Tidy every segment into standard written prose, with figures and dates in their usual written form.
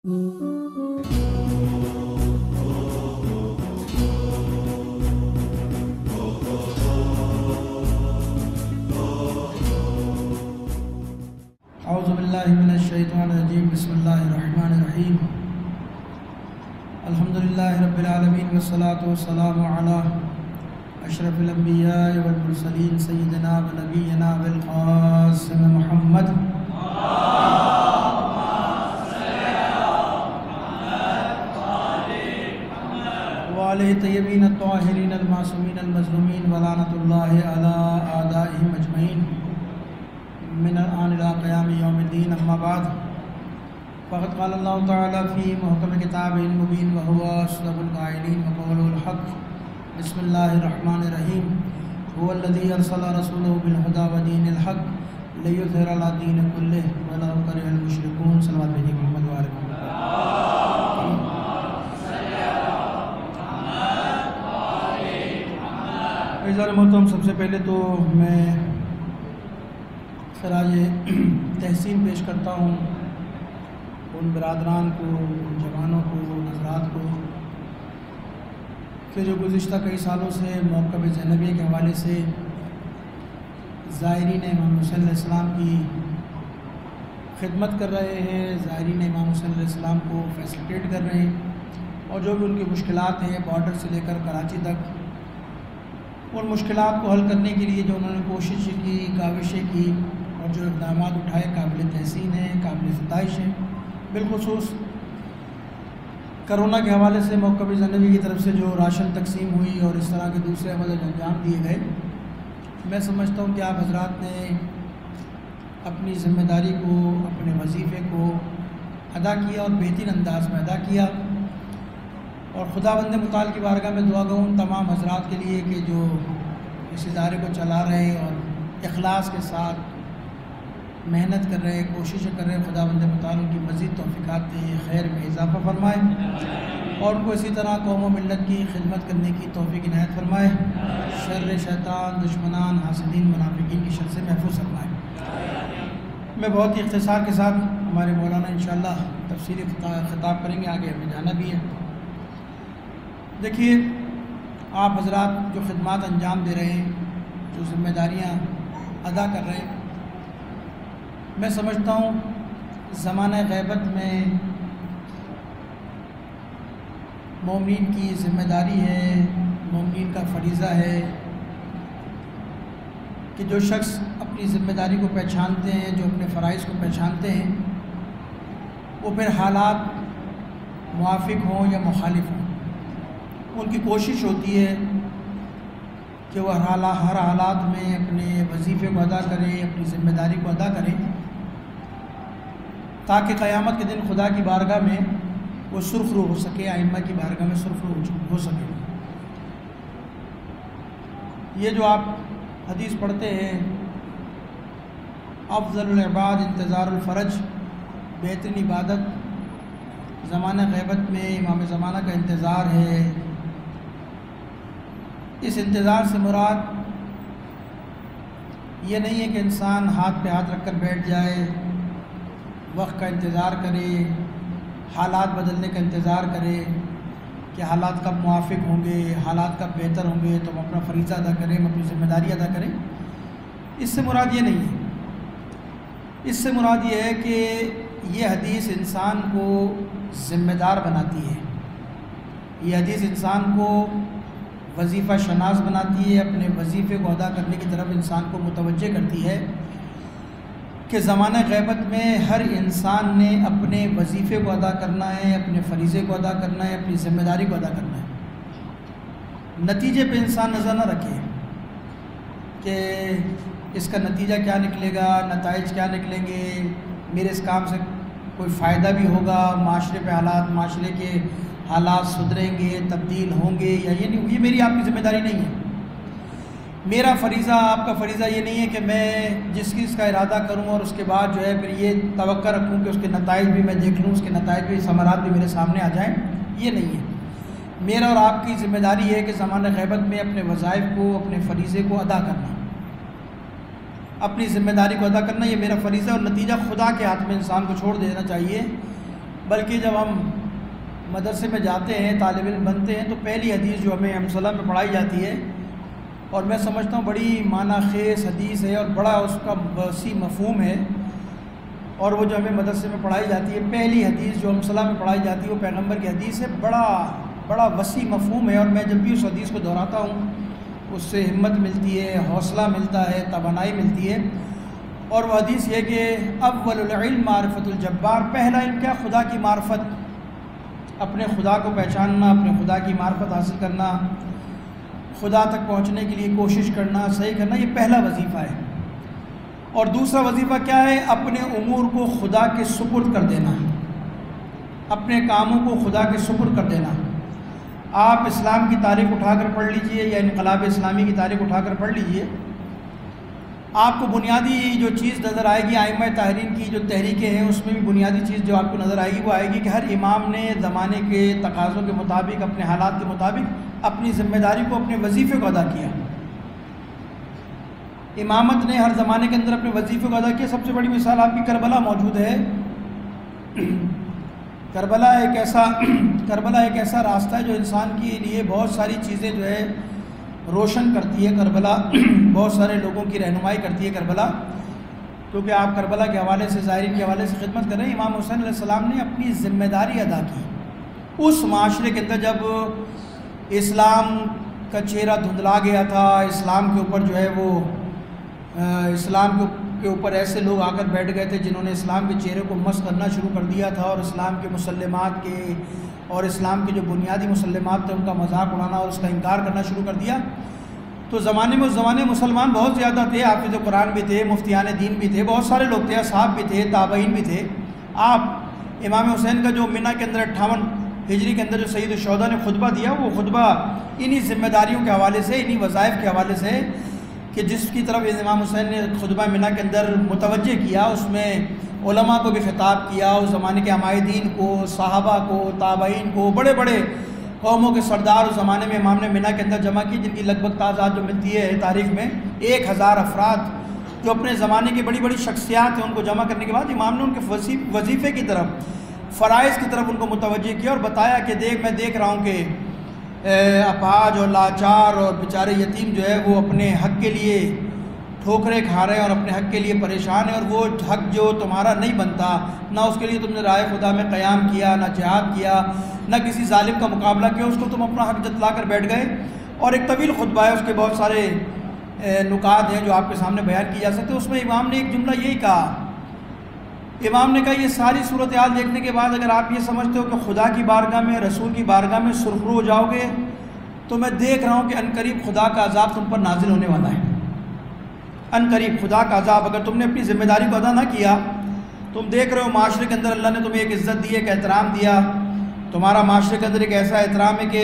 اعوذ باللہ من الشیطان الرجیم بسم اللہ الرحمن الرحیم الحمدللہ رب العالمین والصلاة والسلام علی اشرف الانبیاء والمرسلین سیدنا و نبینا بالقاسم محمد وآلہ طیبین الطاہرین المعصومین المظلومین ولعنۃ اللہ علی اعدائہم اجمعین من الآن إلى قیام یوم الدین اما بعد فقد قال اللہ تعالی فی محکم کتابہ المبین وهو اصدق القائلین وقوله الحق بسم اللہ الرحمن الرحیم هو الذی ارسل رسوله بالهدى ودین الحق لیظہر علی الدین کلہ ولو کرہ المشرکون صلوات بھیجیے محمد وآل محمد۔ عزیزان محترم، سب سے پہلے تو میں خراج تحسین پیش کرتا ہوں ان برادران کو، ان جوانوں کو، حضرات کو کہ جو گزشتہ کئی سالوں سے موقب زینبیہ کے حوالے سے زائرین امام حسین علیہ السلام کی خدمت کر رہے ہیں، زائرین امام حسین علیہ السلام کو فیسلیٹیٹ کر رہے ہیں، اور جو بھی ان کی مشکلات ہیں بارڈر سے لے کر کراچی تک، ان مشکلات کو حل کرنے کے لیے جو انہوں نے کوشش کی، کاوشیں کی اور جو اقدامات اٹھائے، قابل تحسین ہیں، قابل ستائش ہیں۔ بالخصوص کرونا کے حوالے سے موقب زینبیہ کی طرف سے جو راشن تقسیم ہوئی اور اس طرح کے دوسرے عمل انجام دیے گئے، میں سمجھتا ہوں کہ آپ حضرات نے اپنی ذمہ داری کو، اپنے وظیفے کو ادا کیا اور بہترین انداز میں ادا کیا، اور خداوند متعال کی بارگاہ میں دعا گو ان تمام حضرات کے لیے کہ جو اس ادارے کو چلا رہے ہیں اور اخلاص کے ساتھ محنت کر رہے ہیں، کوششیں کر رہے ہیں، خداوند متعال ان کی مزید توفیقات دے، خیر میں اضافہ فرمائے اور ان کو اسی طرح قوم و ملت کی خدمت کرنے کی توفیق عنایت فرمائے، شر شیطان، دشمنان، حاسدین، منافقین کی شر سے محفوظ فرمائے۔ میں بہت ہی اختصار کے ساتھ، ہمارے مولانا انشاءاللہ تفصیلی خطاب کریں گے، آگے ہمیں جانا بھی ہے۔ دیکھیے، آپ حضرات جو خدمات انجام دے رہے ہیں، جو ذمہ داریاں ادا کر رہے ہیں، میں سمجھتا ہوں زمانہ غیبت میں مومنین کی ذمہ داری ہے، مومنین کا فریضہ ہے کہ جو شخص اپنی ذمہ داری کو پہچانتے ہیں، جو اپنے فرائض کو پہچانتے ہیں، وہ پھر حالات موافق ہوں یا مخالف ہوں، ان کی کوشش ہوتی ہے کہ وہ ہر حالات میں اپنے وظیفے کو ادا کریں، اپنی ذمہ داری کو ادا کریں، تاکہ قیامت کے دن خدا کی بارگاہ میں وہ سرخرو ہو سکے، ائمہ کی بارگاہ میں سرخرو ہو سکے۔ یہ جو آپ حدیث پڑھتے ہیں، افضل العباد انتظار الفرج، بہترین عبادت زمانہ غیبت میں امام زمانہ کا انتظار ہے۔ اس انتظار سے مراد یہ نہیں ہے کہ انسان ہاتھ پہ ہاتھ رکھ کر بیٹھ جائے، وقت کا انتظار کرے، حالات بدلنے کا انتظار کرے کہ حالات کب موافق ہوں گے، حالات کب بہتر ہوں گے تو ہم اپنا فریضہ ادا کریں، ہم اپنی ذمہ داری ادا کریں۔ اس سے مراد یہ نہیں ہے، اس سے مراد یہ ہے کہ یہ حدیث انسان کو ذمہ دار بناتی ہے، یہ حدیث انسان کو وظیفہ شناس بناتی ہے، اپنے وظیفے کو ادا کرنے کی طرف انسان کو متوجہ کرتی ہے کہ زمانہ غیبت میں ہر انسان نے اپنے وظیفے کو ادا کرنا ہے، اپنے فریضے کو ادا کرنا ہے، اپنی ذمہ داری کو ادا کرنا ہے۔ نتیجے پہ انسان نظر نہ رکھے کہ اس کا نتیجہ کیا نکلے گا، نتائج کیا نکلیں گے، میرے اس کام سے کوئی فائدہ بھی ہوگا، معاشرے پہ حالات، معاشرے کے حالات سدھریں گے، تبدیل ہوں گے یا یہ نہیں، یہ میری آپ کی ذمہ داری نہیں ہے۔ میرا فریضہ، آپ کا فریضہ یہ نہیں ہے کہ میں جس چیز کا ارادہ کروں اور اس کے بعد جو ہے پھر یہ توقع رکھوں کہ اس کے نتائج بھی میں دیکھ لوں، اس کے نتائج بھی، ثمرات بھی میرے سامنے آ جائیں، یہ نہیں ہے۔ میرا اور آپ کی ذمہ داری ہے کہ زمانہ غیبت میں اپنے وظائف کو، اپنے فریضے کو ادا کرنا، اپنی ذمہ داری کو ادا کرنا، یہ میرا فریضہ، اور نتیجہ خدا کے ہاتھ میں انسان کو چھوڑ دینا چاہیے بلکہ جب ہم مدرسے میں جاتے ہیں، طالب علم بنتے ہیں، تو پہلی حدیث جو ہمیں امثلہ میں پڑھائی جاتی ہے، اور میں سمجھتا ہوں بڑی معنی خیز حدیث ہے اور بڑا اس کا وسیع مفہوم ہے، اور وہ جو ہمیں مدرسے میں پڑھائی جاتی ہے، پہلی حدیث جو امثلہ میں پڑھائی جاتی ہے وہ پیغمبر کی حدیث ہے، بڑا وسیع مفہوم ہے، اور میں جب بھی اس حدیث کو دہراتا ہوں اس سے ہمت ملتی ہے، حوصلہ ملتا ہے، توانائی ملتی ہے۔ اور وہ حدیث یہ کہ اول العلم معرفت الجبار، پہلا علم کیا؟ خدا کی معرفت، اپنے خدا کو پہچاننا، اپنے خدا کی معرفت حاصل کرنا، خدا تک پہنچنے کے لیے کوشش کرنا، صحیح کرنا، یہ پہلا وظیفہ ہے۔ اور دوسرا وظیفہ کیا ہے؟ اپنے امور کو خدا کے سپرد کر دینا، اپنے کاموں کو خدا کے سپرد کر دینا۔ آپ اسلام کی تاریخ اٹھا کر پڑھ لیجئے یا انقلاب اسلامی کی تاریخ اٹھا کر پڑھ لیجئے، آپ کو بنیادی جو چیز نظر آئے گی، ائمہ طاہرین کی جو تحریکیں ہیں اس میں بھی بنیادی چیز جو آپ کو نظر آئے گی وہ آئے گی کہ ہر امام نے زمانے کے تقاضوں کے مطابق، اپنے حالات کے مطابق اپنی ذمہ داری کو، اپنے وظیفے کو ادا کیا۔ امامت نے ہر زمانے کے اندر اپنے وظیفے کو ادا کیا۔ سب سے بڑی مثال آپ کی کربلا موجود ہے۔ کربلا ایک ایسا راستہ ہے جو انسان کے لیے بہت ساری چیزیں جو ہے روشن کرتی ہے۔ کربلا بہت سارے لوگوں کی رہنمائی کرتی ہے کربلا، کیونکہ آپ کربلا کے حوالے سے، ظاہرین کے حوالے سے خدمت کر رہے ہیں۔ امام حسین علیہ السلام نے اپنی ذمہ داری ادا کی اس معاشرے کے اندر جب اسلام کا چہرہ دھندلا گیا تھا، اسلام کے اوپر جو ہے وہ اسلام کے اوپر ایسے لوگ آ کر بیٹھ گئے تھے جنہوں نے اسلام کے چہرے کو مس کرنا شروع کر دیا تھا، اور اسلام کے مسلمات کے اور اسلام کے جو بنیادی مسلمات تھے ان کا مذاق اڑانا اور اس کا انکار کرنا شروع کر دیا۔ تو اس زمانے مسلمان بہت زیادہ تھے، حافظ قرآن بھی تھے، مفتیان دین بھی تھے، بہت سارے لوگ تھے، اصحاب بھی تھے، تابعین بھی تھے۔ آپ امام حسین کا جو منی کے اندر 58 ہجری کے اندر جو سید الشہداء نے خطبہ دیا، وہ خطبہ انہی ذمہ داریوں کے حوالے سے، انہی وظائف کے حوالے سے کہ جس کی طرف امام حسین نے خطبہ منی کے اندر متوجہ کیا، اس میں علماء کو بھی خطاب کیا، اس زمانے کے عمائدین کو، صحابہ کو، تابعین کو، بڑے بڑے قوموں کے سردار اس زمانے میں امام نے منی کے اندر جمع کی، جن کی لگ بھگ تعداد جو ملتی ہے تاریخ میں 1000 افراد، جو اپنے زمانے کی بڑی بڑی شخصیات ہیں، ان کو جمع کرنے کے بعد امام نے ان کے وظیفے کی طرف، فرائض کی طرف ان کو متوجہ کیا اور بتایا کہ میں دیکھ رہا ہوں کہ اپاہج اور لاچار اور بیچارے یتیم جو ہے وہ اپنے حق کے لیے ٹھوکریں کھا رہے ہیں اور اپنے حق کے لیے پریشان ہیں، اور وہ حق جو تمہارا نہیں بنتا، نہ اس کے لیے تم نے رائے خدا میں قیام کیا، نہ جہاد کیا، نہ کسی ظالم کا مقابلہ کیا، اس کو تم اپنا حق جتلا کر بیٹھ گئے۔ اور ایک طویل خطبہ ہے، اس کے بہت سارے نکات ہیں جو آپ کے سامنے بیان کی جا سکتے ہیں۔ اس میں امام نے ایک جملہ یہی کہا، امام نے کہا یہ ساری صورتحال دیکھنے کے بعد اگر آپ یہ سمجھتے ہو کہ خدا کی بارگاہ میں، رسول کی بارگاہ میں سرخرو ہو جاؤ گے، تو میں دیکھ رہا ہوں کہ عنقریب خدا کا عذاب تم پر نازل ہونے والا ہے۔ عنقریب خدا کا عذاب، اگر تم نے اپنی ذمہ داری کو ادا نہ کیا، تم دیکھ رہے ہو معاشرے کے اندر اللہ نے تمہیں ایک عزت دی، ایک احترام دیا، تمہارا معاشرے کے اندر ایک ایسا احترام ہے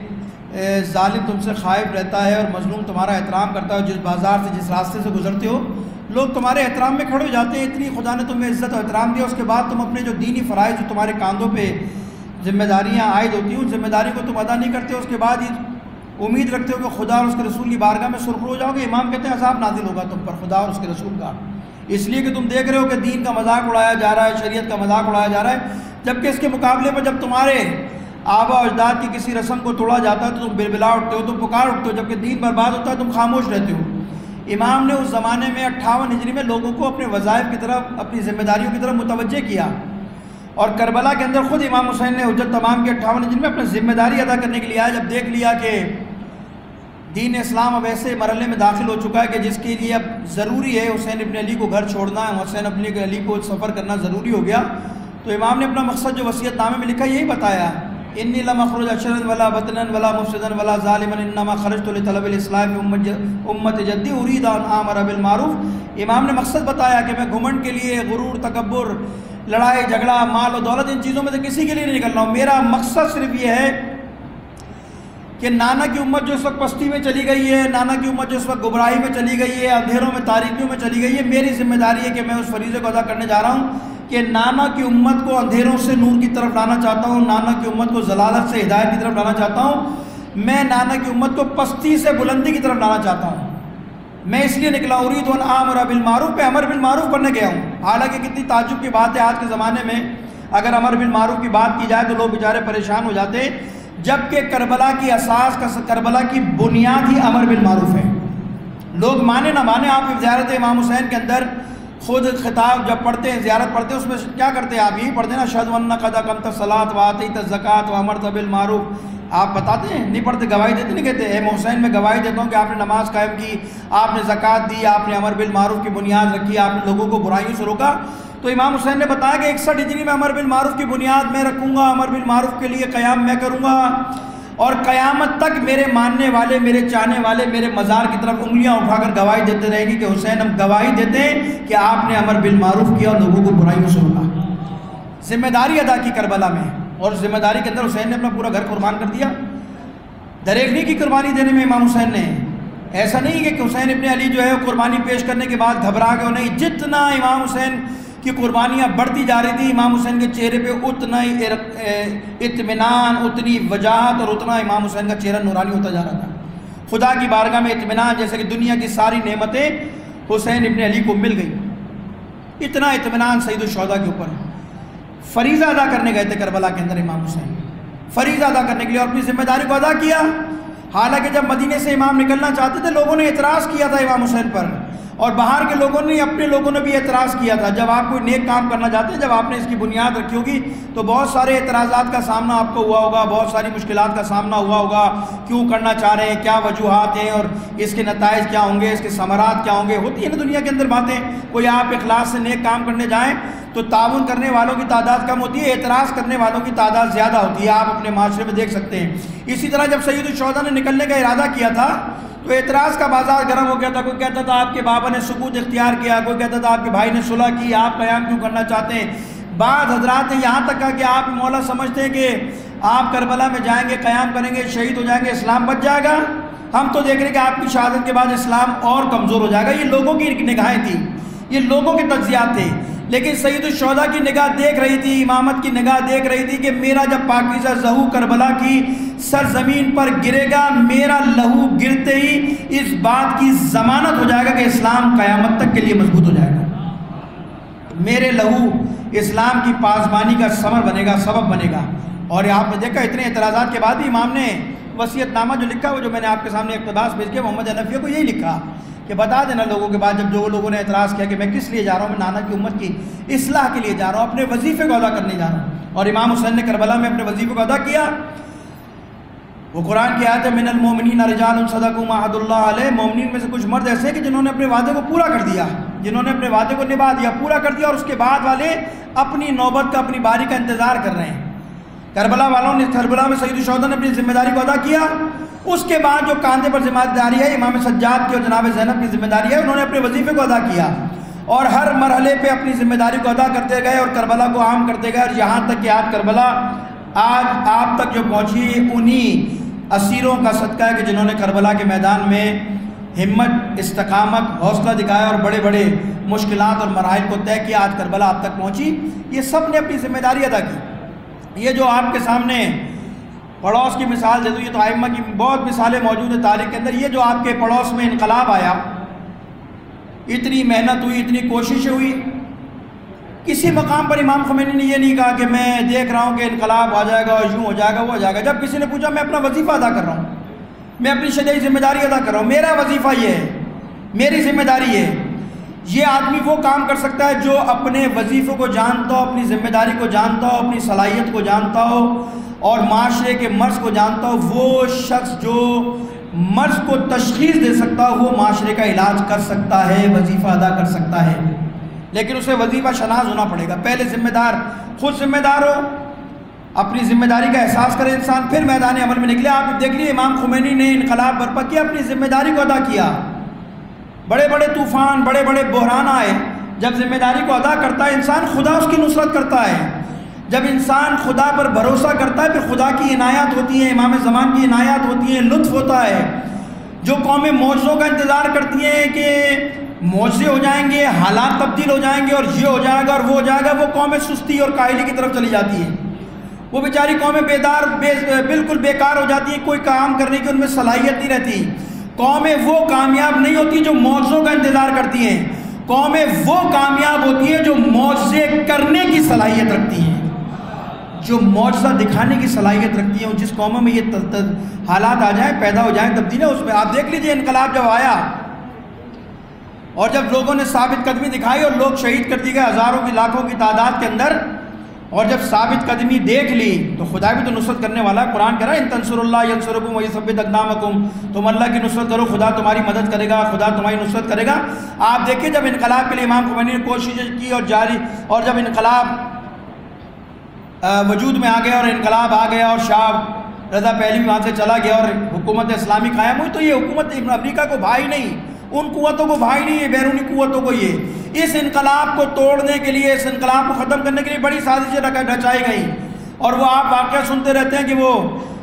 کہ ظالم تم سے خائف رہتا ہے اور مظلوم تمہارا احترام کرتا ہے، جس بازار سے، جس راستے سے گزرتے ہو لوگ تمہارے احترام میں کھڑے ہو جاتے ہیں، اتنی خدا نے تمہیں عزت اور احترام دیا، اس کے بعد تم اپنے جو دینی فرائض جو تمہارے کاندھوں پہ ذمہ داریاں عائد ہوتی ہیں، اس ذمہ داری کو تم ادا نہیں کرتے، اس کے بعد امید رکھتے ہو کہ خدا اور اس کے رسول کی بارگاہ میں سرخرو ہو جاؤ گے۔ امام کہتے ہیں عذاب نازل ہوگا تم پر خدا اور اس کے رسول کا، اس لیے کہ تم دیکھ رہے ہو کہ دین کا مذاق اڑایا جا رہا ہے، شریعت کا مذاق اڑایا جا رہا ہے، جبکہ اس کے مقابلے میں جب تمہارے آبا و اجداد کی کسی رسم کو توڑا جاتا ہے تو تم بلبلا اٹھتے ہو، تم پکار اٹھتے ہو، جبکہ دین برباد ہوتا ہے تم خاموش رہتے ہو۔ امام نے اس زمانے میں 58 ہجری میں لوگوں کو اپنے وظائف کی طرف، اپنی ذمہ داریوں کی طرف متوجہ کیا، اور کربلا کے اندر خود امام حسین نے حجت تمام کے 58 ہجری میں اپنی ذمہ داری ادا کرنے کے لیے آیا، جب دیکھ لیا کہ دین اسلام اب ایسے مرحلے میں داخل ہو چکا ہے کہ جس کے لیے اب ضروری ہے حسین ابن علی کو گھر چھوڑنا ہے، حسین ابن علی کو سفر کرنا ضروری ہو گیا، تو امام نے اپنا مقصد جو وصیت نامے میں لکھا یہی بتایا، انی لم اخرج اشرا ولا بطنا ولا مفسدا ولا ظالما انما خرجت لطلب الاصلاح في امت جدی اريد ان امر بالمعروف۔ امام نے مقصد بتایا کہ میں گھمنڈ کے لیے، غرور، تکبر، لڑائی جھگڑا، مال و دولت، ان چیزوں میں سے کسی کے لیے نہیں نکل رہا ہوں، میرا مقصد صرف یہ ہے کہ نانا کی امت جو اس وقت پستی میں چلی گئی ہے، نانا کی امت جو اس وقت گمراہی میں چلی گئی ہے، اندھیروں میں، تاریکیوں میں چلی گئی ہے، میری ذمہ داری ہے کہ میں اس فریضے کو ادا کرنے جا رہا ہوں کہ نانا کی امت کو اندھیروں سے نور کی طرف لانا چاہتا ہوں، نانا کی امت کو ضلالت سے ہدایت کی طرف لانا چاہتا ہوں، میں نانا کی امت کو پستی سے بلندی کی طرف لانا چاہتا ہوں۔ میں اس لیے نکلا، اريد ان امر بالمعروف، پہ امر بالمعروف کرنے گیا ہوں۔ حالانکہ کتنی تعجب کی بات ہے آج کے زمانے میں اگر امر بالمعروف کی بات کی جائے تو لوگ بیچارے پریشان ہو جاتے، جبکہ کربلا کی اساس کا کربلا کی بنیاد ہی امر بالمعروف ہے۔ لوگ مانے نہ مانے، آپ زیارت امام حسین کے اندر خود خطاب جب پڑھتے ہیں، زیارت پڑھتے ہیں، اس میں کیا کرتے ہیں آپ؟ یہی پڑھتے ہیں نا، اشہد ان قد اقمت الصلاۃ وآتیت الزکوٰۃ وامرت بالمعروف۔ آپ بتاتے ہیں نہیں پڑھتے، گواہی دیتے نہیں، کہتے اے حسین میں گواہی دیتا ہوں کہ آپ نے نماز قائم کی، آپ نے زکوٰۃ دی، آپ نے امر بالمعروف کی بنیاد رکھی، آپ نے لوگوں کو برائیوں سے روکا۔ تو امام حسین نے بتایا کہ 61 ہجری میں امر بالمعروف کی بنیاد میں رکھوں گا، امر بالمعروف کے لیے قیام میں کروں گا، اور قیامت تک میرے ماننے والے، میرے چاہنے والے میرے مزار کی طرف انگلیاں اٹھا کر گواہی دیتے رہیں گے کہ حسین ہم گواہی دیتے ہیں کہ آپ نے امر بالمعروف کیا اور لوگوں کو برائیوں سے روکا۔ ذمہ داری ادا کی کربلا میں، اور ذمہ داری کے اندر حسین نے اپنا پورا گھر قربان کر دیا۔ دریغ نہیں کی قربانی دینے میں امام حسین نے، ایسا نہیں کہ حسین ابن علی جو ہے قربانی پیش کرنے کے بعد گھبرا گئے، نہیں، جتنا امام حسین کی قربانیاں بڑھتی جا رہی تھی، امام حسین کے چہرے پہ اتنا ہی اطمینان، اتنی وجاہت، اور اتنا امام حسین کا چہرہ نورانی ہوتا جا رہا تھا۔ خدا کی بارگاہ میں اطمینان، جیسے کہ دنیا کی ساری نعمتیں حسین ابن علی کو مل گئی، اتنا اطمینان سید الشہداء کے اوپر۔ فریضہ ادا کرنے گئے تھے کربلا کے اندر امام حسین، فریضہ ادا کرنے کے لیے، اور اپنی ذمہ داری کو ادا کیا۔ حالانکہ جب مدینے سے امام نکلنا چاہتے تھے، لوگوں نے اعتراض کیا تھا امام حسین پر، اور باہر کے لوگوں نے، اپنے لوگوں نے بھی اعتراض کیا تھا۔ جب آپ کوئی نیک کام کرنا چاہتے ہیں، جب آپ نے اس کی بنیاد رکھی ہوگی تو بہت سارے اعتراضات کا سامنا آپ کو ہوا ہوگا، بہت ساری مشکلات کا سامنا ہوا ہوگا، کیوں کرنا چاہ رہے ہیں، کیا وجوہات ہیں، اور اس کے نتائج کیا ہوں گے، اس کے ثمرات کیا ہوں گے۔ ہوتی ہے نا دنیا کے اندر باتیں، کوئی آپ اخلاص سے نیک کام کرنے جائیں تو تعاون کرنے والوں کی تعداد کم ہوتی ہے، اعتراض کرنے والوں کی تعداد زیادہ ہوتی ہے، آپ اپنے معاشرے میں دیکھ سکتے ہیں۔ اسی طرح جب سید الشہداء نے نکلنے کا ارادہ کیا تھا تو اعتراض کا بازار گرم ہو گیا تھا۔ کوئی کہتا تھا آپ کے بابا نے سکوت اختیار کیا، کوئی کہتا تھا آپ کے بھائی نے صلح کی، آپ قیام کیوں کرنا چاہتے ہیں۔ بعض حضرات نے یہاں تک کہا کہ آپ مولا سمجھتے ہیں کہ آپ کربلا میں جائیں گے، قیام کریں گے، شہید ہو جائیں گے، اسلام بچ جائے گا۔ ہم تو دیکھ رہے ہیں کہ آپ کی شہادت کے بعد اسلام اور کمزور ہو جائے گا۔ یہ لوگوں کی نگاہیں تھیں، یہ لوگوں کے تجزیات تھے، لیکن سید الشہداء کی نگاہ دیکھ رہی تھی، امامت کی نگاہ دیکھ رہی تھی کہ میرا جب پاکیزہ ظہور کربلا کی سرزمین پر گرے گا، میرا لہو گرتے ہی اس بات کی ضمانت ہو جائے گا کہ اسلام قیامت تک کے لیے مضبوط ہو جائے گا۔ میرے لہو اسلام کی پاسبانی کا ثمر بنے گا، سبب بنے گا۔ اور آپ نے دیکھا اتنے اعتراضات کے بعد بھی امام نے وصیت نامہ جو لکھا، وہ جو میں نے آپ کے سامنے اقتباس بھیج کے محمد حنفیہ کو یہی لکھا کہ بتا دینا لوگوں کے بعد، جب جو لوگوں نے اعتراض کیا کہ میں کس لیے جا رہا ہوں، میں نانا کی امت کی اصلاح کے لیے جا رہا ہوں، اپنے وظیفے کو ادا کرنے جا رہا ہوں۔ اور امام حسین نے کربلا میں اپنے وظیفے کو ادا کیا۔ وہ قرآن کی آیت ہے من المؤمنین رجال صدقوا ما عهد اللہ علیہ، مومنین میں سے کچھ مرد ایسے کہ جنہوں نے اپنے وعدے کو پورا کر دیا، جنہوں نے اپنے وعدے کو نبھا دیا، پورا کر دیا، اور اس کے بعد والے اپنی نوبت کا، اپنی باری کا انتظار کر رہے ہیں۔ کربلا والوں نے، کربلا میں سید الشہداء نے اپنی ذمہ داری کو ادا کیا۔ اس کے بعد جو کاندھے پر ذمہ داری ہے امام سجاد کی اور جناب زینب کی ذمہ داری ہے، انہوں نے اپنے وظیفے کو ادا کیا، اور ہر مرحلے پہ اپنی ذمہ داری کو ادا کرتے گئے، اور کربلا کو عام کرتے گئے، اور یہاں تک کہ آج کربلا آج آپ تک جو پہنچی، انہی اسیروں کا صدقہ ہے کہ جنہوں نے کربلا کے میدان میں ہمت، استقامت، حوصلہ دکھایا اور بڑے بڑے مشکلات اور مراحل کو طے کیا، آج کربلا آپ تک پہنچی۔ یہ سب نے اپنی ذمہ داری ادا کی۔ یہ جو آپ کے سامنے پڑوس کی مثال دے دوں، یہ تو ائمہ کی بہت مثالیں موجود ہیں تاریخ کے اندر۔ یہ جو آپ کے پڑوس میں انقلاب آیا، اتنی محنت ہوئی، اتنی کوششیں ہوئی، کسی مقام پر امام خمینی نے یہ نہیں کہا کہ میں دیکھ رہا ہوں کہ انقلاب آ جائے گا اور یوں ہو جائے گا، وہ ہو جائے گا۔ جب کسی نے پوچھا، میں اپنا وظیفہ ادا کر رہا ہوں، میں اپنی شرعی ذمہ داری ادا کر رہا ہوں، میرا وظیفہ یہ ہے، میری ذمہ داری ہے۔ یہ آدمی وہ کام کر سکتا ہے جو اپنے وظیفے کو جانتا ہو، اپنی ذمہ داری کو جانتا ہو، اپنی صلاحیت کو جانتا ہو، اور معاشرے کے مرض کو جانتا ہو۔ وہ شخص جو مرض کو تشخیص دے سکتا ہو، وہ معاشرے کا علاج کر سکتا ہے، وظیفہ ادا کر سکتا ہے، لیکن اسے وظیفہ شناس ہونا پڑے گا۔ پہلے ذمہ دار خود ذمہ دار ہو، اپنی ذمہ داری کا احساس کرے انسان، پھر میدان عمل میں نکلے۔ آپ دیکھ لیے امام خمینی نے انقلاب برپا کیا، اپنی ذمہ داری کو ادا کیا۔ بڑے بڑے طوفان، بڑے بڑے بحران آئے، جب ذمہ داری کو ادا کرتا ہے انسان، خدا اس کی نصرت کرتا ہے۔ جب انسان خدا پر بھروسہ کرتا ہے، پھر خدا کی عنایات ہوتی ہیں، امام زمان کی عنایات ہوتی ہیں، لطف ہوتا ہے۔ جو قومیں معجزوں کا انتظار کرتی ہیں کہ معجزے ہو جائیں گے، حالات تبدیل ہو جائیں گے، اور یہ ہو جائے گا اور وہ ہو جائے گا، وہ قومیں سستی اور کاہلی کی طرف چلی جاتی ہیں۔ وہ بیچاری قومیں بالکل بیکار ہو جاتی ہیں، کوئی کام کرنے کی ان میں صلاحیت نہیں رہتی۔ قومیں وہ کامیاب نہیں ہوتی جو معجزوں کا انتظار کرتی ہیں، قومیں وہ کامیاب ہوتی ہیں جو معجزے کرنے کی صلاحیت رکھتی ہیں۔ جو معجزہ دکھانے کی صلاحیت رکھتی ہیں، جس قوموں میں یہ حالات آ جائیں، پیدا ہو جائیں تبدیلیاں، اس میں آپ دیکھ لیجئے انقلاب جب آیا اور جب لوگوں نے ثابت قدمی دکھائی اور لوگ شہید کر دیے گئے ہزاروں کی لاکھوں کی تعداد کے اندر، اور جب ثابت قدمی دیکھ لی تو خدا بھی تو نصرت کرنے والا ہے۔ قرآن کہہ رہا ہے ان تنصروا اللہ ینصرکم ویثبت اقدامکم، تم اللہ کی نصرت کرو خدا تمہاری مدد کرے گا، خدا تمہاری نصرت کرے گا۔ آپ دیکھیں جب انقلاب کے لیے امام خمینی نے کوششیں کی اور جب انقلاب وجود میں آ گیا اور انقلاب آ گیا اور شاہ رضا پہلوی وہاں سے چلا گیا اور حکومت اسلامی قائم ہوئی، تو یہ حکومت امریکہ کو بھائی نہیں، ان قوتوں کو بھائی نہیں، یہ بیرونی قوتوں کو یہ اس انقلاب کو توڑنے کے لیے، اس انقلاب کو ختم کرنے کے لیے بڑی سازشیں رچائی گئیں۔ اور وہ آپ واقعہ سنتے رہتے ہیں کہ وہ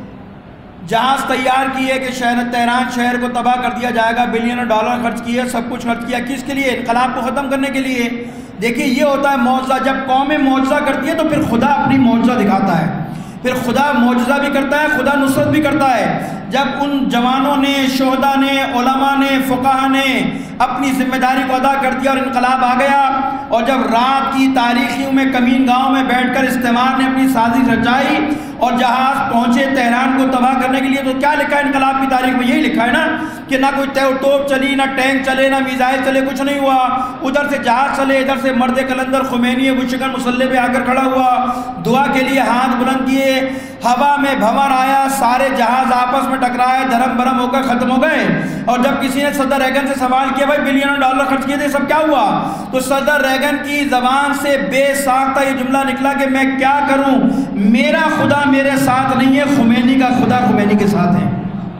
جہاز تیار کیے کہ تہران شہر کو تباہ کر دیا جائے گا، بلین ڈالر خرچ کیے، سب کچھ خرچ کیا، کس کے لیے؟ انقلاب کو ختم کرنے کے لیے۔ دیکھیے یہ ہوتا ہے معجزہ، جب قومیں معجزہ کرتی ہیں تو پھر خدا اپنی معجزہ دکھاتا ہے، پھر خدا معجزہ بھی کرتا ہے، خدا نصرت بھی کرتا ہے۔ جب ان جوانوں نے، شہداء نے، علماء نے، فقہاء نے اپنی ذمہ داری کو ادا کر دیا اور انقلاب آ گیا، اور جب رات کی تاریخیوں میں کمین گاؤں میں بیٹھ کر استعمار نے اپنی سازش رچائی اور جہاز پہنچے تہران کو تباہ کرنے کے لیے، تو کیا لکھا ہے انقلاب کی تاریخ میں؟ یہی لکھا ہے نا کہ نہ کوئی توپ چلی، نہ ٹینک چلے، نہ میزائل چلے، کچھ نہیں ہوا۔ ادھر سے جہاز چلے، ادھر سے مرد کلندر خمینی بشکن مسلح پہ آ کر کھڑا ہوا، دعا کے لیے ہاتھ بلند کیے، ہوا میں بھنور آیا، سارے جہاز آپس میں ٹکرائے، دھرم برم ہو کر ختم ہو گئے۔ اور جب کسی نے صدر ریگن سے سوال کیا بھائی بلین ڈالر خرچ کیے تھے، سب کیا ہوا؟ تو صدر ریگن کی زبان سے بے ساختہ یہ جملہ نکلا کہ میں کیا کروں، میرا خدا میرے ساتھ نہیں ہے، خمینی کا خدا خمینی کے ساتھ ہے۔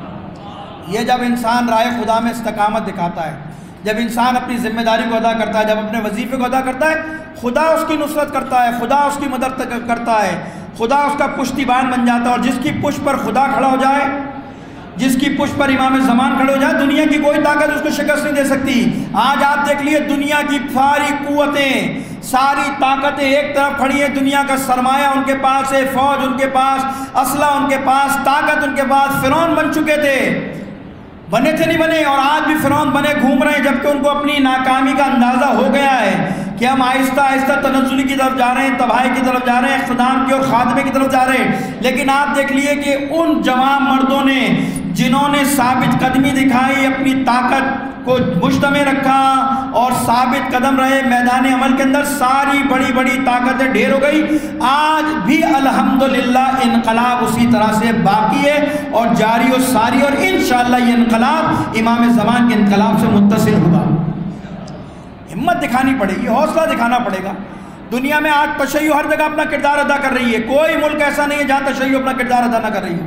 یہ جب انسان راہ خدا میں استقامت دکھاتا ہے، جب انسان اپنی ذمہ داری کو ادا کرتا ہے، جب اپنے وظیفے کو ادا کرتا ہے، خدا اس کی نصرت کرتا ہے، خدا اس کی مدد کرتا ہے، خدا اس کا پشتیبان بن جاتا ہے۔ اور جس کی پشت پر خدا کھڑا ہو جائے، جس کی پشت پر امام زمان کھڑے ہو جائے، دنیا کی کوئی طاقت اس کو شکست نہیں دے سکتی۔ آج آپ دیکھ لیے دنیا کی ساری قوتیں، ساری طاقتیں ایک طرف کھڑی ہیں، دنیا کا سرمایہ ان کے پاس ہے، فوج ان کے پاس، اسلحہ ان کے پاس، طاقت ان کے پاس۔ فرعون بن چکے تھے، بنے تھے نہیں بنے، اور آج بھی فرعون بنے گھوم رہے ہیں، جبکہ ان کو اپنی ناکامی کا اندازہ ہو گیا ہے کہ ہم آہستہ آہستہ تنزلی کی طرف جا رہے ہیں، تباہی کی طرف جا رہے ہیں، اقتدام کی اور خاتمے کی طرف جا رہے ہیں۔ لیکن آپ دیکھ لیے کہ ان جوان مردوں نے جنہوں نے ثابت قدمی دکھائی، اپنی طاقت کو مجتمع رکھا اور ثابت قدم رہے میدان عمل کے اندر، ساری بڑی بڑی طاقتیں ڈھیر ہو گئی۔ آج بھی الحمدللہ انقلاب اسی طرح سے باقی ہے اور جاری و ساری، اور انشاءاللہ یہ انقلاب امام زمان کے انقلاب سے متصل ہوگا۔ ہمت دکھانی پڑے گی، حوصلہ دکھانا پڑے گا۔ دنیا میں آج تشیع ہر جگہ اپنا کردار ادا کر رہی ہے، کوئی ملک ایسا نہیں ہے جہاں تشیع اپنا کردار ادا نہ کر رہی ہے۔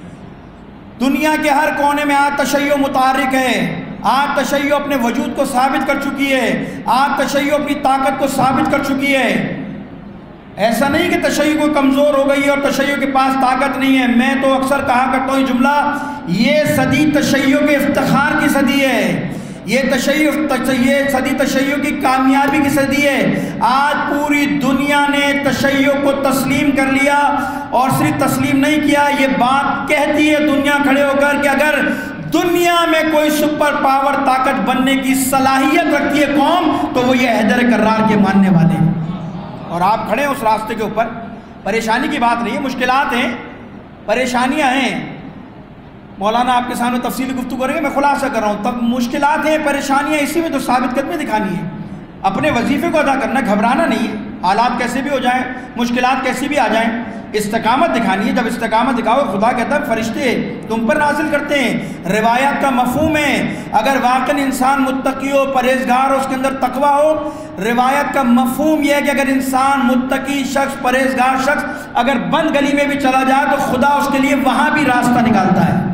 دنیا کے ہر کونے میں آج تشیع متحرک ہے، آج تشیع اپنے وجود کو ثابت کر چکی ہے، آج تشیع اپنی طاقت کو ثابت کر چکی ہے۔ ایسا نہیں کہ تشیع کو کمزور ہو گئی اور تشیع کے پاس طاقت نہیں ہے۔ میں تو اکثر کہا کرتا ہوں یہ جملہ، یہ صدی تشیع کے افتخار کی صدی ہے، یہ صدی تشیع کی کامیابی کی صدی ہے۔ آج پوری دنیا نے تشیع کو تسلیم کر لیا، اور صرف تسلیم نہیں کیا، یہ بات کہتی ہے دنیا کھڑے ہو کر کہ اگر دنیا میں کوئی سپر پاور طاقت بننے کی صلاحیت رکھتی ہے قوم تو وہ یہ حیدر کرار کے ماننے والے ہیں۔ اور آپ کھڑے ہیں اس راستے کے اوپر۔ پریشانی کی بات نہیں ہے، مشکلات ہیں، پریشانیاں ہیں۔ مولانا آپ کے سامنے تفصیلی گفتگو کریں گے، میں خلاصہ کر رہا ہوں۔ تب مشکلات ہیں، پریشانیاں، اسی میں تو ثابت قدمی دکھانی ہے، اپنے وظیفے کو ادا کرنا، گھبرانا نہیں ہے، حالات کیسے بھی ہو جائیں، مشکلات کیسی بھی آ جائیں، استقامت دکھانی ہے۔ جب استقامت دکھاؤ، خدا کہتا ہے فرشتے تم پر نازل کرتے ہیں۔ روایات کا مفہوم ہے، اگر واقعی انسان متقی ہو، پرہیزگار ہو، اس کے اندر تقوی ہو، روایت کا مفہوم یہ ہے کہ اگر انسان متقی شخص، پرہیزگار شخص اگر بند گلی میں بھی چلا جائے تو خدا اس کے لیے وہاں بھی راستہ نکالتا ہے۔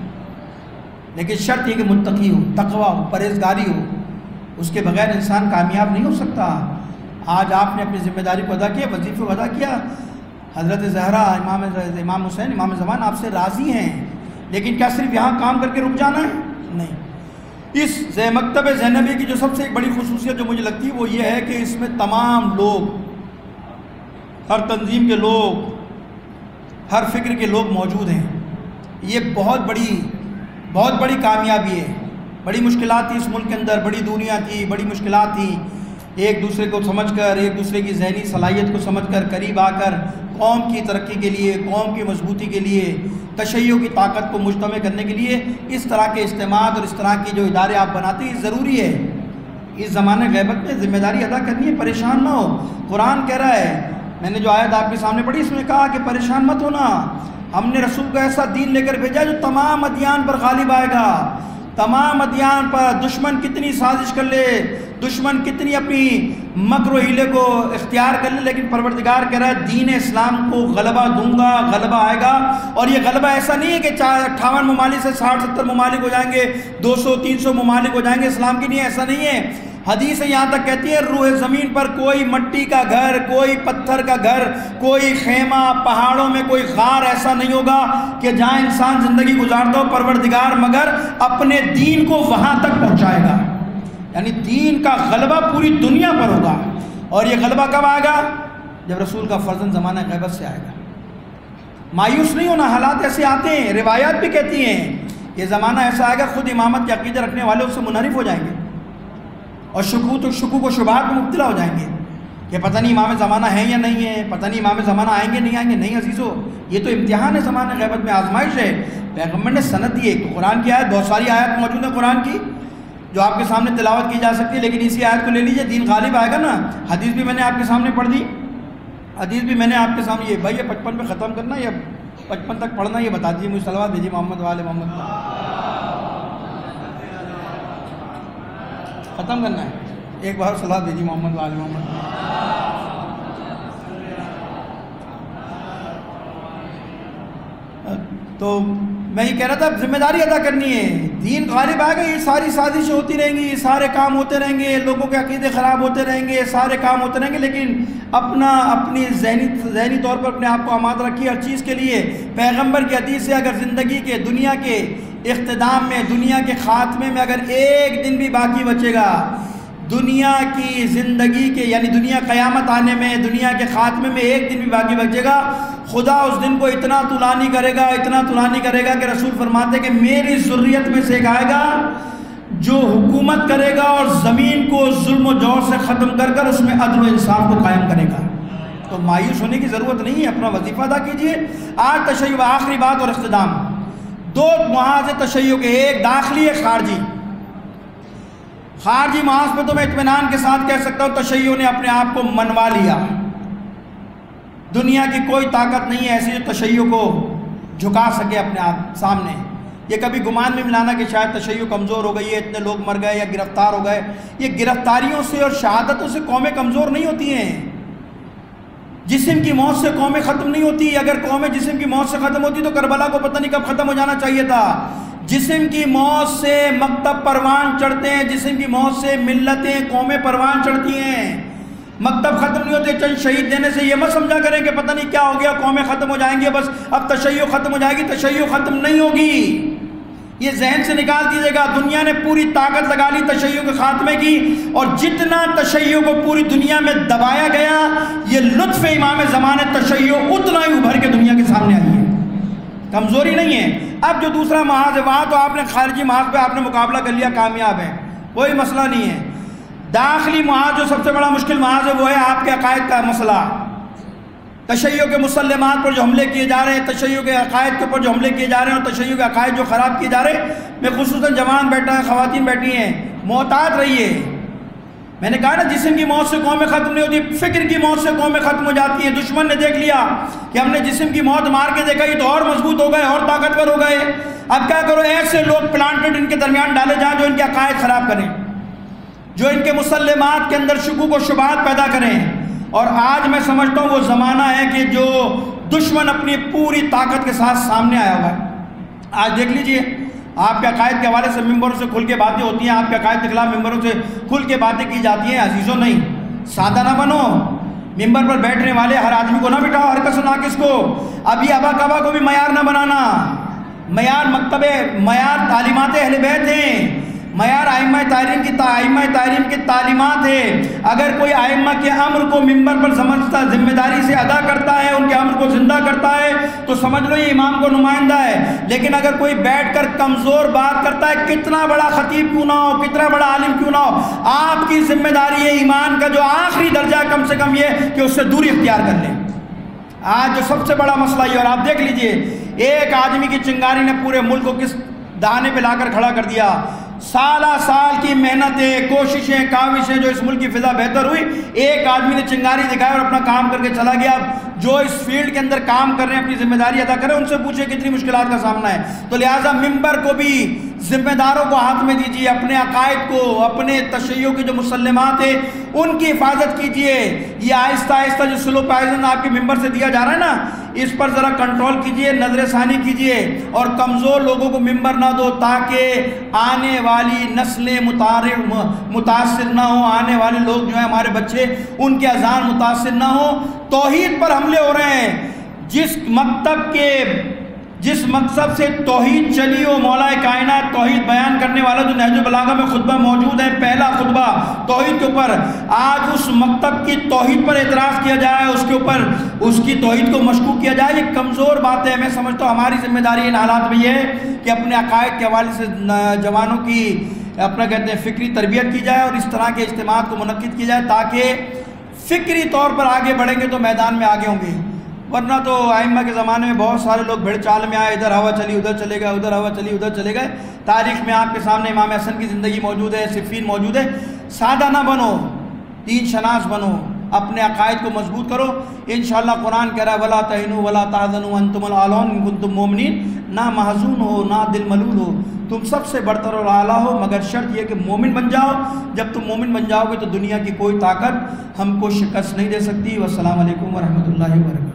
لیکن شرط یہ کہ متقی ہو، تقوی ہو، پرہیزگاری ہو، اس کے بغیر انسان کامیاب نہیں ہو سکتا۔ آج آپ نے اپنی ذمہ داری کو ادا کیا، وظیفے کو ادا کیا۔ حضرت زہرا، امام حسین، امام زمان آپ سے راضی ہیں، لیکن کیا صرف یہاں کام کر کے رک جانا ہے؟ نہیں۔ اس مکتب زینبی کی جو سب سے ایک بڑی خصوصیت جو مجھے لگتی ہے وہ یہ ہے کہ اس میں تمام لوگ، ہر تنظیم کے لوگ، ہر فکر کے لوگ موجود ہیں۔ یہ بہت بڑی کامیابی ہے۔ بڑی مشکلات تھی اس ملک کے اندر، بڑی دنیا تھی، بڑی مشکلات تھی، ایک دوسرے کو سمجھ کر، ایک دوسرے کی ذہنی صلاحیت کو سمجھ کر قریب آ کر قوم کی ترقی کے لیے، قوم کی مضبوطی کے لیے، تشیع کی طاقت کو مجتمع کرنے کے لیے اس طرح کے اجتماعات اور اس طرح کی جو ادارے آپ بناتے ہیں ضروری ہے۔ اس زمانے غیبت میں ذمہ داری ادا کرنی ہے، پریشان نہ ہو۔ قرآن کہہ رہا ہے، میں نے جو آیت آپ کے سامنے پڑھی اس میں کہا کہ پریشان مت ہونا، ہم نے رسول کو ایسا دین لے کر بھیجا جو تمام ادیان پر غالب آئے گا، تمام ادیان پر۔ دشمن کتنی سازش کر لے، دشمن کتنی اپنی مکر و حیلے کو اختیار کر لے، لیکن پروردگار کہہ رہا ہے دین اسلام کو غلبہ دوں گا، غلبہ آئے گا۔ اور یہ غلبہ ایسا نہیں ہے کہ 58 ممالک سے 60-70 ممالک ہو جائیں گے، 200-300 ممالک ہو جائیں گے، اسلام کی نہیں، ایسا نہیں ہے۔ حدیث یہاں تک کہتی ہے روح زمین پر کوئی مٹی کا گھر، کوئی پتھر کا گھر، کوئی خیمہ، پہاڑوں میں کوئی غار ایسا نہیں ہوگا کہ جہاں انسان زندگی گزارتا ہو، پروردگار مگر اپنے دین کو وہاں تک پہنچائے گا۔ یعنی دین کا غلبہ پوری دنیا پر ہوگا۔ اور یہ غلبہ کب آئے گا؟ جب رسول کا فرزند زمانہ غیبت سے آئے گا۔ مایوس نہیں ہونا، حالات ایسے آتے ہیں، روایات بھی کہتی ہیں یہ زمانہ ایسا آئے گا خود امامت کے عقیدہ رکھنے والے اس سے منحرف ہو جائیں گے اور شکوک و شبہات میں مبتلا ہو جائیں گے کہ پتہ نہیں امام زمانہ ہے یا نہیں ہے، پتہ نہیں امام زمانہ آئیں گے نہیں آئیں گے۔ نہیں عزیزو، یہ تو امتحان ہے، زمانہ غیبت میں آزمائش ہے۔ پیغمبر نے سند دی ہے کہ قرآن کی آیت، بہت ساری آیت موجود ہیں قرآن کی جو آپ کے سامنے تلاوت کی جا سکتی ہے، لیکن اسی آیت کو لے لیجئے، دین غالب آئے گا نا۔ حدیث بھی میں نے آپ کے سامنے پڑھ دی، حدیث بھی میں نے آپ کے سامنے، یہ بھائی یہ 55 پہ ختم کرنا یا 55 تک پڑھنا، یہ بتا دیجیے مجھے، صلوات بھیجیے محمد والے محمد پر۔ ختم کرنا ہے، ایک بار صلوات بھیجیے محمد والے محمد پر۔ تو میں یہ کہہ رہا تھا ذمہ داری ادا کرنی ہے، دین غالب آئے گا، یہ ساری سازشیں ہوتی رہیں گی، سارے کام ہوتے رہیں گے، لوگوں کے عقیدے خراب ہوتے رہیں گے، سارے کام ہوتے رہیں گے، لیکن اپنی ذہنی طور پر اپنے آپ کو آمادہ رکھیے ہر چیز کے لیے۔ پیغمبر کی حدیث سے اگر زندگی کے، دنیا کے اختتام میں، دنیا کے خاتمے میں اگر ایک دن بھی باقی بچے گا، دنیا کی زندگی کے یعنی دنیا قیامت آنے میں، دنیا کے خاتمے میں ایک دن بھی باقی بچے گا، خدا اس دن کو اتنا طولانی کرے گا، اتنا طولانی کرے گا کہ رسول فرماتے کہ میری ذریت میں سے ایک آئے گا جو حکومت کرے گا اور زمین کو ظلم و جور سے ختم کر کر اس میں عدل و انصاف کو قائم کرے گا۔ تو مایوس ہونے کی ضرورت نہیں ہے، اپنا وظیفہ ادا کیجیے۔ آج تشیع، آخری بات اور اختتام، دو محاذ تشیع کے، ایک داخلی ایک خارجی۔ خارجی محاذ پہ تو میں اطمینان کے ساتھ کہہ سکتا ہوں تشیع نے اپنے آپ کو منوا لیا۔ دنیا کی کوئی طاقت نہیں ہے ایسی جو تشیع کو جھکا سکے اپنے آپ سامنے۔ یہ کبھی گمان میں ملانا کہ شاید تشیع کمزور ہو گئی ہے، اتنے لوگ مر گئے یا گرفتار ہو گئے، یہ گرفتاریوں سے اور شہادتوں سے قومیں کمزور نہیں ہوتی ہیں۔ جسم کی موت سے قومیں ختم نہیں ہوتی۔ اگر قومیں جسم کی موت سے ختم ہوتی تو کربلا کو پتہ نہیں کب ختم ہو جانا چاہیے تھا۔ جسم کی موت سے مکتب پروان چڑھتے ہیں، جسم کی موت سے ملتیں، قومیں پروان چڑھتی ہیں، مکتب ختم نہیں ہوتے۔ چند شہید دینے سے یہ مت سمجھا کریں کہ پتہ نہیں کیا ہو گیا، قومیں ختم ہو جائیں گے، بس اب تشیع ختم ہو جائے گی۔ تشیع ختم نہیں ہوگی، یہ ذہن سے نکال دیجیے گا۔ دنیا نے پوری طاقت لگا لی تشیع کے خاتمے کی، اور جتنا تشیع کو پوری دنیا میں دبایا گیا، یہ لطف امام زمانے تشیع اتنا ہی ابھر کے دنیا کے سامنے آئی ہے، کمزوری نہیں ہے۔ اب جو دوسرا محاذ ہے وہاں تو آپ نے خارجی محاذ پہ آپ نے مقابلہ کر لیا، کامیاب ہے، کوئی مسئلہ نہیں ہے۔ داخلی محاذ جو سب سے بڑا مشکل محاذ ہے وہ ہے آپ کے عقائد کا مسئلہ۔ تشیع کے مسلمات پر جو حملے کیے جا رہے ہیں، تشیع کے عقائد کے اوپر جو حملے کیے جا رہے ہیں، اور تشیع کے عقائد جو خراب کیے جا رہے ہیں، میں خصوصاً جوان بیٹھا ہے، خواتین بیٹھی ہیں، محتاط رہیے۔ میں نے کہا نا جسم کی موت سے قومیں ختم نہیں ہوتی، فکر کی موت سے قومیں ختم ہو جاتی ہیں۔ دشمن نے دیکھ لیا کہ ہم نے جسم کی موت مار کے دیکھا، یہ تو اور مضبوط ہو گئے، اور طاقتور ہو گئے، اب کیا کرو، ایسے لوگ پلانٹڈ ان کے درمیان ڈالے جائیں جو ان کے عقائد خراب کریں، جو ان کے مسلمات کے اندر شکوک و شبہات پیدا کریں۔ اور آج میں سمجھتا ہوں وہ زمانہ ہے کہ جو دشمن اپنی پوری طاقت کے ساتھ سامنے آیا ہوا ہے۔ آج دیکھ لیجئے، آپ کے عقائد کے حوالے سے ممبروں سے کھل کے باتیں ہوتی ہیں، آپ کے عقائد کے خلاف ممبروں سے کھل کے باتیں کی جاتی ہیں۔ عزیزوں نہیں، سادہ نہ بنو، ممبر پر بیٹھنے والے ہر آدمی کو نہ بٹھاؤ، ہر کس ناقص کو۔ ابھی ابا کبا کو بھی معیار نہ بنانا، معیار مکتب، معیار تعلیمات اہل بیت ہیں، معیار ائمہ تحریم کی تعلیمات ہے۔ اگر کوئی ائمہ کے امر کو ممبر پر سمجھتا ذمہ داری سے ادا کرتا ہے، ان کے امر کو زندہ کرتا ہے، تو سمجھ لو یہ امام کو نمائندہ ہے۔ لیکن اگر کوئی بیٹھ کر کمزور بات کرتا ہے، کتنا بڑا خطیب کیوں نہ ہو، کتنا بڑا عالم کیوں نہ ہو، آپ کی ذمہ داری ہے ایمان کا جو آخری درجہ ہے کم سے کم یہ کہ اس سے دوری اختیار کر لیں۔ آج جو سب سے بڑا مسئلہ یہ، اور آپ دیکھ لیجئے ایک آدمی کی چنگاری نے پورے ملک کو کس دہانے پہ لا کر کھڑا کر دیا۔ سالہ سال کی محنتیں، کوششیں، کاوشیں جو اس ملک کی فضا بہتر ہوئی، ایک آدمی نے چنگاری دکھائی اور اپنا کام کر کے چلا گیا۔ جو اس فیلڈ کے اندر کام کر رہے ہیں، اپنی ذمہ داری ادا کر رہے ہیں، ان سے پوچھیں کتنی مشکلات کا سامنا ہے۔ تو لہٰذا ممبر کو بھی ذمہ داروں کو ہاتھ میں دیجیے، اپنے عقائد کو، اپنے تشیع کے جو مسلمات ہیں ان کی حفاظت کیجیے۔ یہ آہستہ آہستہ جو سلو پائزن آپ کے ممبر سے دیا جا رہا ہے نا، اس پر ذرا کنٹرول کیجیے، نظر ثانی کیجیے، اور کمزور لوگوں کو ممبر نہ دو تاکہ آنے والی نسلیں متاثر نہ ہوں، آنے والے لوگ جو ہیں ہمارے بچے ان کے اذان متاثر نہ ہوں۔ توحید پر حملے ہو رہے ہیں۔ جس مقصد سے توحید چلی ہو، مولا کائنات توحید بیان کرنے والا جو نہج البلاغہ میں خطبہ موجود ہے، پہلا خطبہ توحید کے اوپر، آج اس مکتب کی توحید پر اعتراض کیا جائے، اس کے اوپر اس کی توحید کو مشکوک کیا جائے، یہ کمزور بات ہے۔ میں سمجھتا ہوں ہماری ذمہ داری ان حالات میں یہ ہے کہ اپنے عقائد کے حوالے سے جوانوں کی اپنا کہتے ہیں فکری تربیت کی جائے، اور اس طرح کے اجتماعات کو منعقد کی جائے تاکہ فکری طور پر آگے بڑھیں گے تو میدان میں آگے ہوں گے۔ ورنہ تو ائمہ کے زمانے میں بہت سارے لوگ بھیڑ چال میں آئے، ادھر ہوا چلی ادھر چلے گئے، ادھر ہوا چلی ادھر چلے گئے۔ تاریخ میں آپ کے سامنے امام حسن کی زندگی موجود ہے، صفین موجود ہے۔ سادہ نہ بنو، دین شناس بنو، اپنے عقائد کو مضبوط کرو۔ انشاءاللہ قرآن کہہ رہا ہے وَلَا تَهِنُوا وَلَا تَحْزَنُوا وَأَنْتُمُ الْأَعْلَوْنَ إِن كُنتُم مُؤْمِنِينَ، نہ محزون ہو نہ دل ملول ہو، تم سب سے برتر اور اعلیٰ ہو، مگر شرط یہ کہ مومن بن جاؤ۔ جب تم مومن بن جاؤ گے تو دنیا کی کوئی طاقت ہم کو شکست نہیں دے سکتی۔ والسلام علیکم ورحمۃ اللہ وبرکاتہ۔